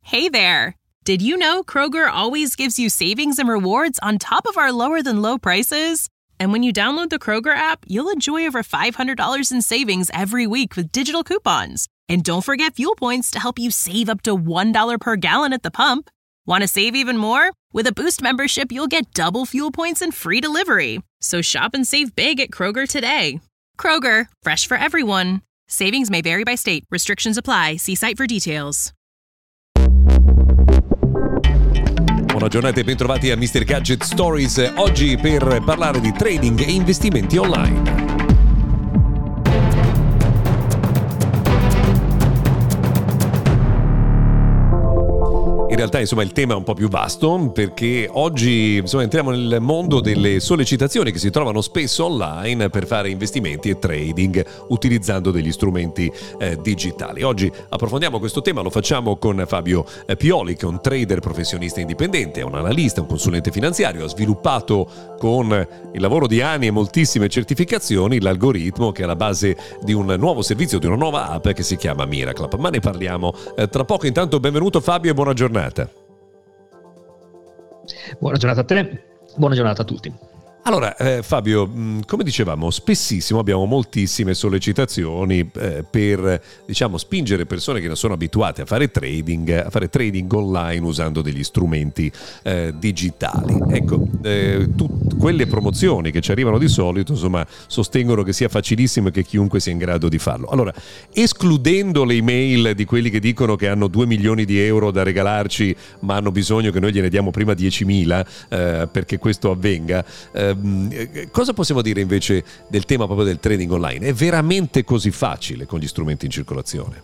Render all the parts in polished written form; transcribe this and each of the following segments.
Hey there! Did you know Kroger always gives you savings and rewards on top of our lower-than-low prices? And when you download the Kroger app, you'll enjoy over $500 in savings every week with digital coupons. And don't forget fuel points to help you save up to $1 per gallon at the pump. Want to save even more? With a Boost membership, you'll get double fuel points and free delivery. So shop and save big at Kroger today. Kroger, fresh for everyone. Savings may vary by state. Restrictions apply. See site for details. Buona giornata e bentrovati a Mr. Gadget Stories. Oggi per parlare di trading e investimenti online. In realtà insomma il tema è un po' più vasto perché oggi entriamo nel mondo delle sollecitazioni che si trovano spesso online per fare investimenti e trading utilizzando degli strumenti digitali. Oggi approfondiamo questo tema, lo facciamo con Fabio Pioli, che è un trader professionista indipendente, è un analista, un consulente finanziario, ha sviluppato con il lavoro di anni e moltissime certificazioni l'algoritmo che è alla base di un nuovo servizio, di una nuova app che si chiama Miracle, ma ne parliamo tra poco. Intanto benvenuto Fabio e buona giornata. Buona giornata a te, buona giornata a tutti. Allora Fabio, come dicevamo, spessissimo abbiamo moltissime sollecitazioni per spingere persone che non sono abituate a fare trading online usando degli strumenti digitali. Ecco, quelle promozioni che ci arrivano di solito sostengono che sia facilissimo e che chiunque sia in grado di farlo. Allora, escludendo le email di quelli che dicono che hanno 2 milioni di euro da regalarci ma hanno bisogno che noi gliene diamo prima 10.000 perché questo avvenga, cosa possiamo dire invece del tema proprio del trading online? È veramente così facile con gli strumenti in circolazione?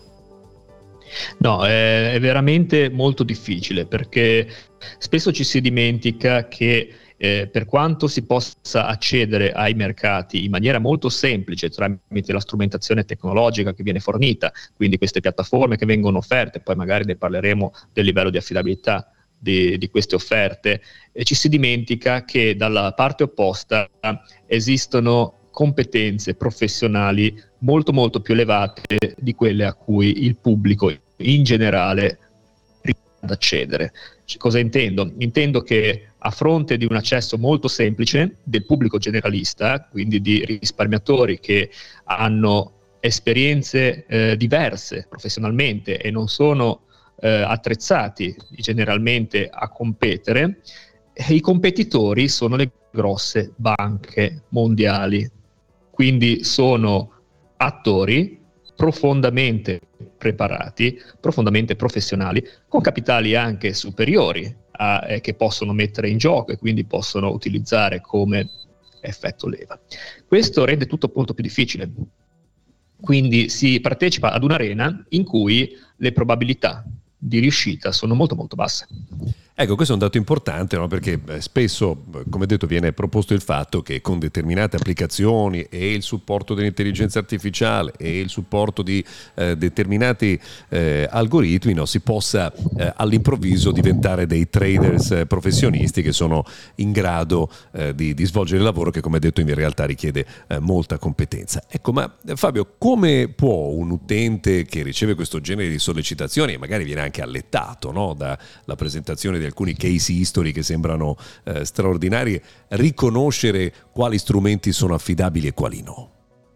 No, è veramente molto difficile perché spesso ci si dimentica che per quanto si possa accedere ai mercati in maniera molto semplice tramite la strumentazione tecnologica che viene fornita, quindi queste piattaforme che vengono offerte, poi magari ne parleremo del livello di affidabilità di queste offerte, ci si dimentica che dalla parte opposta esistono competenze professionali molto molto più elevate di quelle a cui il pubblico in generale riesce ad accedere. Cosa intendo? Intendo che a fronte di un accesso molto semplice del pubblico generalista, quindi di risparmiatori che hanno esperienze diverse professionalmente e non sono attrezzati generalmente a competere, i competitori sono le grosse banche mondiali, quindi sono attori profondamente preparati, profondamente professionali, con capitali anche superiori che possono mettere in gioco e quindi possono utilizzare come effetto leva. Questo rende tutto molto più difficile. Quindi si partecipa ad un'arena in cui le probabilità di riuscita sono molto molto basse. Ecco, questo è un dato importante, no? Perché spesso, come detto, viene proposto il fatto che con determinate applicazioni e il supporto dell'intelligenza artificiale e il supporto di determinati algoritmi, no, si possa all'improvviso diventare dei traders professionisti che sono in grado di svolgere il lavoro che, come detto, in realtà richiede molta competenza. Ecco, ma Fabio, come può un utente che riceve questo genere di sollecitazioni e magari viene anche allettato, no, dalla presentazione di alcuni case history che sembrano straordinari, riconoscere quali strumenti sono affidabili e quali no?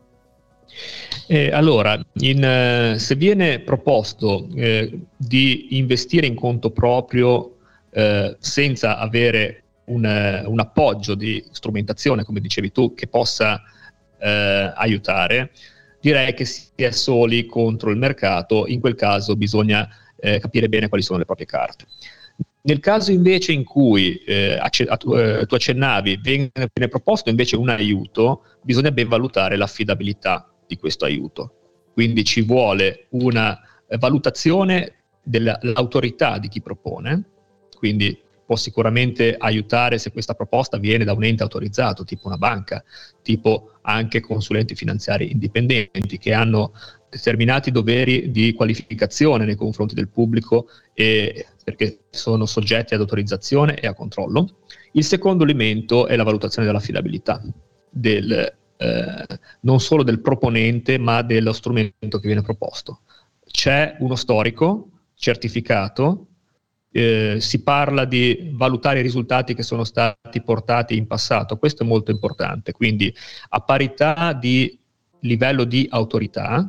Allora, se viene proposto di investire in conto proprio senza avere un appoggio di strumentazione, come dicevi tu, che possa aiutare, direi che si è soli contro il mercato. In quel caso bisogna capire bene quali sono le proprie carte. Nel caso invece in cui tu accennavi, viene proposto invece un aiuto, bisogna ben valutare l'affidabilità di questo aiuto. Quindi ci vuole una valutazione dell'autorità di chi propone, quindi può sicuramente aiutare se questa proposta viene da un ente autorizzato, tipo una banca, tipo anche consulenti finanziari indipendenti che hanno determinati doveri di qualificazione nei confronti del pubblico e perché sono soggetti ad autorizzazione e a controllo. Il secondo elemento è la valutazione dell'affidabilità non solo del proponente ma dello strumento che viene proposto. C'è uno storico certificato si parla di valutare i risultati che sono stati portati in passato. Questo è molto importante, quindi a parità di livello di autorità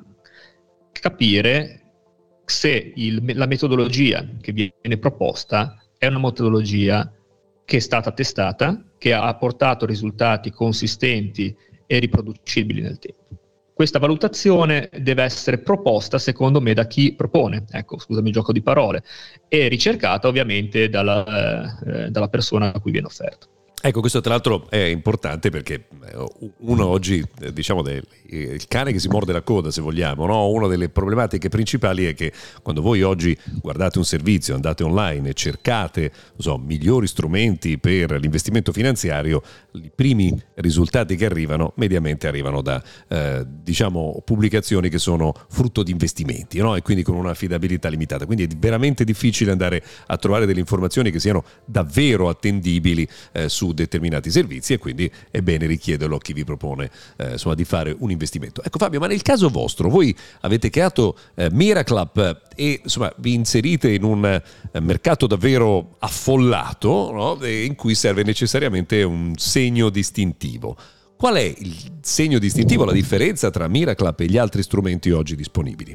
capire se la metodologia che viene proposta è una metodologia che è stata testata, che ha portato risultati consistenti e riproducibili nel tempo. Questa valutazione deve essere proposta, secondo me, da chi propone, ecco, scusami il gioco di parole, e ricercata ovviamente dalla persona a cui viene offerto. Ecco, questo tra l'altro è importante perché uno oggi, diciamo, il cane che si morde la coda, se vogliamo, no? Una delle problematiche principali è che quando voi oggi guardate un servizio, andate online e cercate, migliori strumenti per l'investimento finanziario, i primi risultati che arrivano mediamente arrivano da pubblicazioni che sono frutto di investimenti, no? E quindi con una affidabilità limitata. Quindi è veramente difficile andare a trovare delle informazioni che siano davvero attendibili su determinati servizi, e quindi è bene richiederlo a chi vi propone di fare un investimento. Ecco Fabio, ma nel caso vostro voi avete creato Miraclap e vi inserite in un mercato davvero affollato, no? In cui serve necessariamente un segno distintivo. Qual è il segno distintivo, la differenza tra Miraclap e gli altri strumenti oggi disponibili?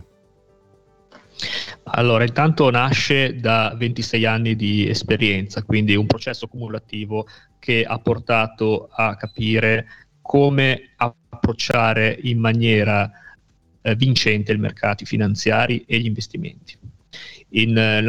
Allora, intanto nasce da 26 anni di esperienza, quindi un processo cumulativo che ha portato a capire come approcciare in maniera vincente i mercati finanziari e gli investimenti. Il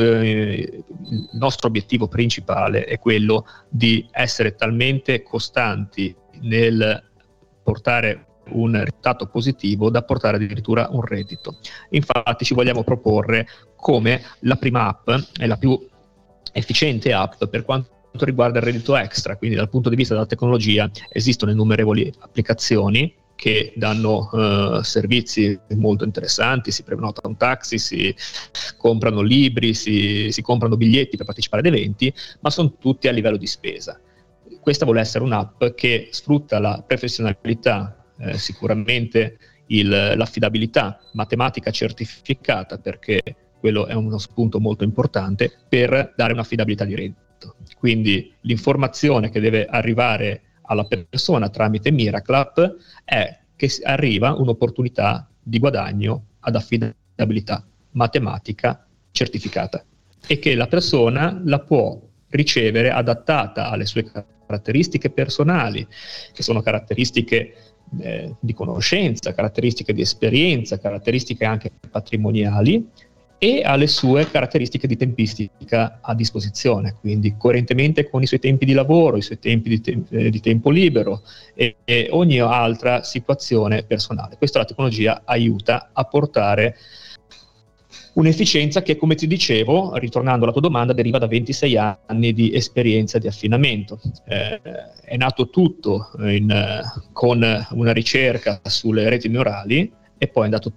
nostro obiettivo principale è quello di essere talmente costanti nel portare un risultato positivo da portare addirittura un reddito. Infatti ci vogliamo proporre come la prima app e la più efficiente app per quanto riguarda il reddito extra, quindi dal punto di vista della tecnologia esistono innumerevoli applicazioni che danno servizi molto interessanti, si prenota un taxi, si comprano libri, si comprano biglietti per partecipare ad eventi, ma sono tutti a livello di spesa. Questa vuole essere un'app che sfrutta la professionalità, sicuramente l'affidabilità matematica certificata, perché quello è uno spunto molto importante per dare un'affidabilità di reddito. Quindi l'informazione che deve arrivare alla persona tramite Miraclap è che arriva un'opportunità di guadagno ad affidabilità matematica certificata e che la persona la può ricevere adattata alle sue caratteristiche personali, che sono caratteristiche di conoscenza, caratteristiche di esperienza, caratteristiche anche patrimoniali, e alle sue caratteristiche di tempistica a disposizione, quindi coerentemente con i suoi tempi di lavoro, i suoi tempi di tempo libero e ogni altra situazione personale. Questa la tecnologia aiuta a portare un'efficienza che, come ti dicevo, ritornando alla tua domanda, deriva da 26 anni di esperienza di affinamento. È nato tutto con una ricerca sulle reti neurali e poi è andato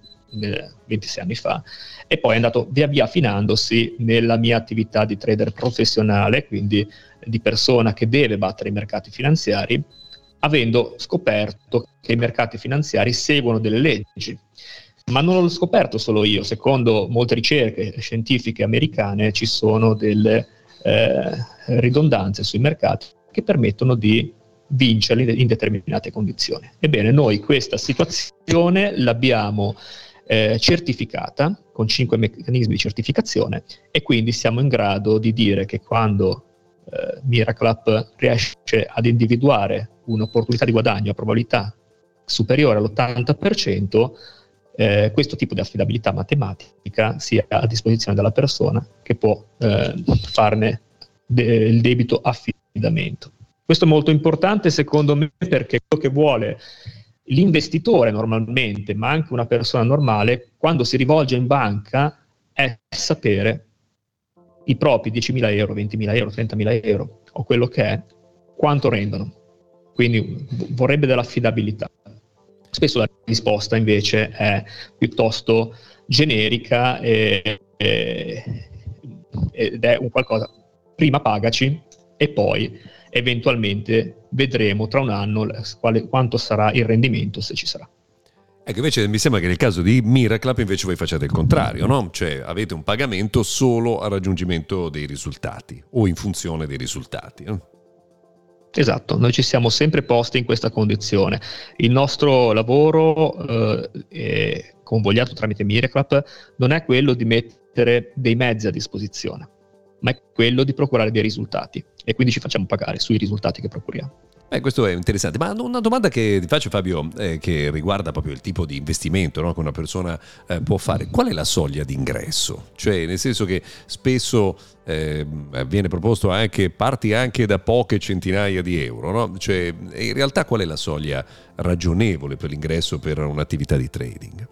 26 anni fa, e poi è andato via via affinandosi nella mia attività di trader professionale, quindi di persona che deve battere i mercati finanziari, avendo scoperto che i mercati finanziari seguono delle leggi. Ma non l'ho scoperto solo io, secondo molte ricerche scientifiche americane ci sono delle ridondanze sui mercati che permettono di vincerli in determinate condizioni. Ebbene, noi questa situazione l'abbiamo certificata con 5 meccanismi di certificazione, e quindi siamo in grado di dire che quando Miraclap riesce ad individuare un'opportunità di guadagno a probabilità superiore all'80%, questo tipo di affidabilità matematica sia a disposizione della persona che può farne il debito affidamento. Questo è molto importante secondo me, perché quello che vuole l'investitore normalmente, ma anche una persona normale, quando si rivolge in banca, è sapere i propri 10.000 euro, 20.000 euro, 30.000 euro o quello che è, quanto rendono. Quindi vorrebbe dell'affidabilità. Spesso la risposta invece è piuttosto generica ed è un qualcosa: prima pagaci e poi eventualmente vedremo tra un anno quanto sarà il rendimento, se ci sarà. Ecco, invece mi sembra che nel caso di Miraclap invece voi facciate il contrario, no? Cioè avete un pagamento solo al raggiungimento dei risultati o in funzione dei risultati. Esatto, noi ci siamo sempre posti in questa condizione. Il nostro lavoro, convogliato tramite Miraclap, non è quello di mettere dei mezzi a disposizione, ma è quello di procurare dei risultati, e quindi ci facciamo pagare sui risultati che procuriamo. Questo è interessante, ma una domanda che ti faccio, Fabio, che riguarda proprio il tipo di investimento, no, che una persona può fare. Qual è la soglia d'ingresso? Cioè, nel senso che spesso viene proposto anche, parti anche da poche centinaia di euro, no? Cioè, in realtà qual è la soglia ragionevole per l'ingresso per un'attività di trading?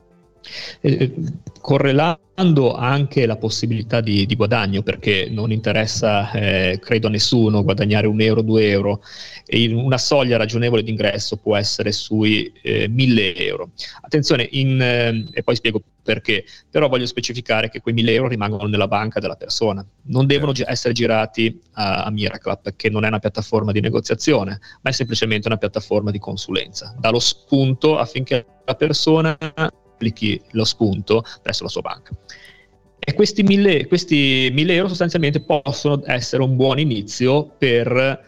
Correlando anche la possibilità di guadagno, perché non interessa, credo a nessuno, guadagnare 1 euro, 2 euro. Una soglia ragionevole di ingresso può essere sui 1.000 euro. Attenzione, e poi spiego perché, però voglio specificare che quei 1.000 euro rimangono nella banca della persona, non devono essere girati a Miraclap, che non è una piattaforma di negoziazione, ma è semplicemente una piattaforma di consulenza. Dà lo spunto affinché la persona applichi lo spunto presso la sua banca. E questi 1.000 euro sostanzialmente possono essere un buon inizio per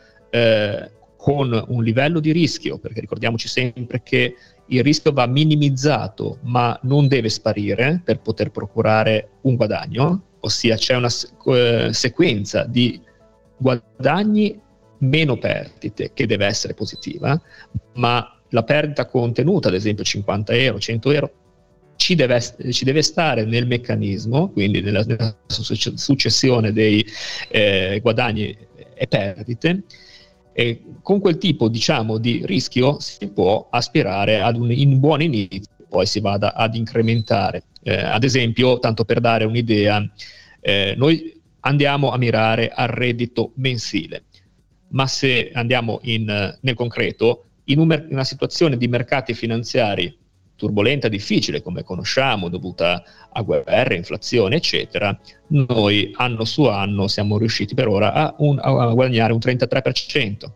con un livello di rischio, perché ricordiamoci sempre che il rischio va minimizzato ma non deve sparire per poter procurare un guadagno, ossia c'è una sequenza di guadagni meno perdite che deve essere positiva, ma la perdita contenuta, ad esempio 50 euro, 100 euro, ci deve stare nel meccanismo, quindi nella successione dei guadagni e perdite, e con quel tipo, diciamo, di rischio si può aspirare ad un buon inizio, poi si vada ad incrementare. Ad esempio, tanto per dare un'idea, noi andiamo a mirare al reddito mensile, ma se andiamo nel concreto, in una situazione di mercati finanziari turbolenta, difficile, come conosciamo, dovuta a guerre, inflazione, eccetera, noi anno su anno siamo riusciti per ora a guadagnare un 33%.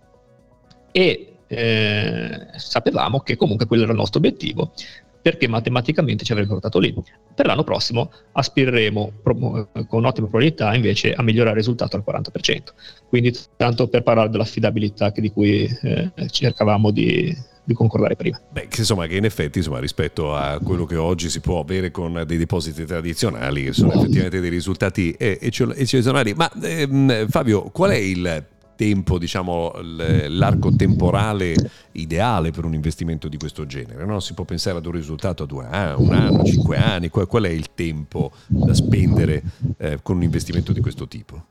E sapevamo che comunque quello era il nostro obiettivo, perché matematicamente ci avrebbe portato lì. Per l'anno prossimo aspireremo con ottima probabilità invece a migliorare il risultato al 40%. Quindi, tanto per parlare dell'affidabilità di cui cercavamo di concordare prima. Insomma, che in effetti, insomma, rispetto a quello che oggi si può avere con dei depositi tradizionali, che sono effettivamente dei risultati eccezionali. Ma Fabio, qual è il tempo, diciamo, l'arco temporale ideale per un investimento di questo genere? No? Si può pensare ad un risultato a 2 anni, 1 anno, 5 anni. Qual è il tempo da spendere con un investimento di questo tipo?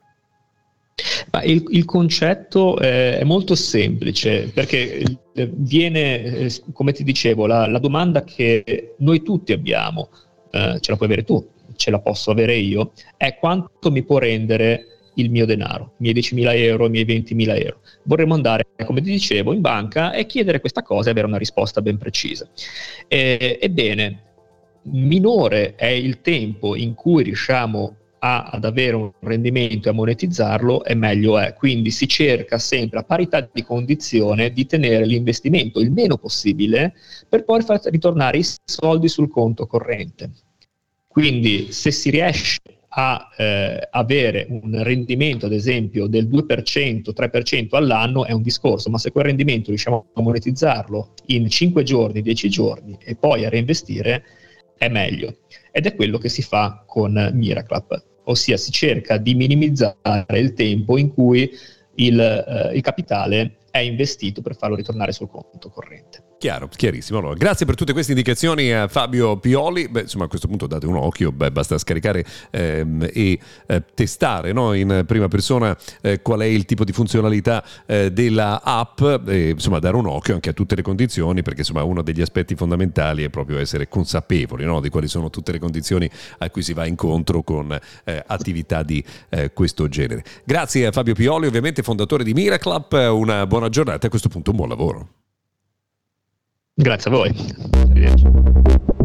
Ma il concetto è molto semplice, perché viene, come ti dicevo, la domanda che noi tutti abbiamo, ce la puoi avere tu, ce la posso avere io, è quanto mi può rendere il mio denaro, i miei 10.000 euro, i miei 20.000 euro. Vorremmo andare, come ti dicevo, in banca e chiedere questa cosa e avere una risposta ben precisa. Ebbene, minore è il tempo in cui riusciamo ad avere un rendimento e a monetizzarlo, e meglio è. Quindi si cerca sempre, a parità di condizione, di tenere l'investimento il meno possibile per poi far ritornare i soldi sul conto corrente. Quindi se si riesce a avere un rendimento, ad esempio, del 2%, 3% all'anno, è un discorso, ma se quel rendimento riusciamo a monetizzarlo in 5 giorni, 10 giorni e poi a reinvestire, è meglio. Ed è quello che si fa con Miraclap, ossia si cerca di minimizzare il tempo in cui il capitale è investito per farlo ritornare sul conto corrente. Chiaro, chiarissimo. Allora, grazie per tutte queste indicazioni a Fabio Pioli. Insomma, a questo punto date un occhio, basta scaricare e testare, no, in prima persona qual è il tipo di funzionalità della app, insomma dare un occhio anche a tutte le condizioni, perché insomma uno degli aspetti fondamentali è proprio essere consapevoli, no, di quali sono tutte le condizioni a cui si va incontro con attività di questo genere. Grazie a Fabio Pioli, ovviamente fondatore di Miraclap, una buona giornata e a questo punto un buon lavoro. Grazie a voi. Arrivederci.